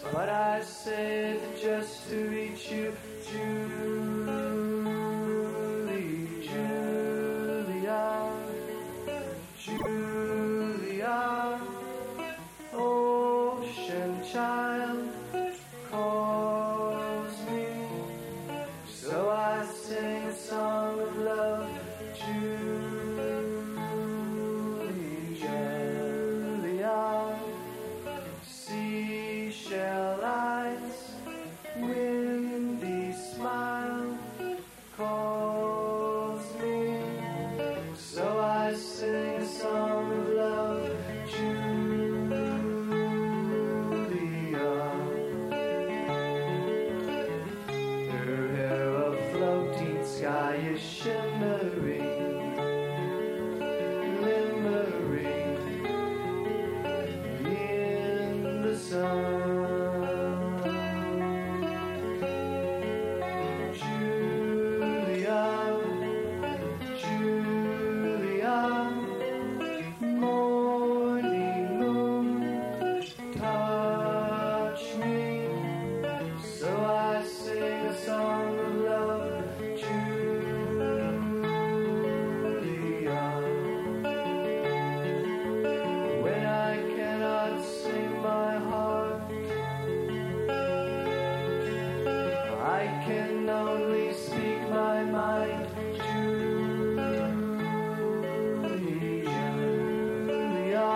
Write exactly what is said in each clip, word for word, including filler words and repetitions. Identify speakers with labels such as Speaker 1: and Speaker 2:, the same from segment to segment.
Speaker 1: But I said just to reach you, Julie, Julia, Julia, ocean child calls me, so I sing a song of love, Julie, Julia, seashell eyes, windy smile calls me, so I sing a song of love, Julia. Her hair of floating sky is shimmering, glimmering in the sun. Julia, Julia, morning moon, touch me, so I sing a song of love, Julia. When I cannot sing my heart, I can only speak my mind, Julie, Julia.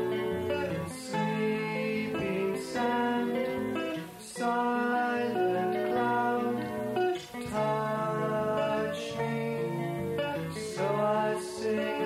Speaker 1: Sleeping sand, silent cloud, touch me, so I sing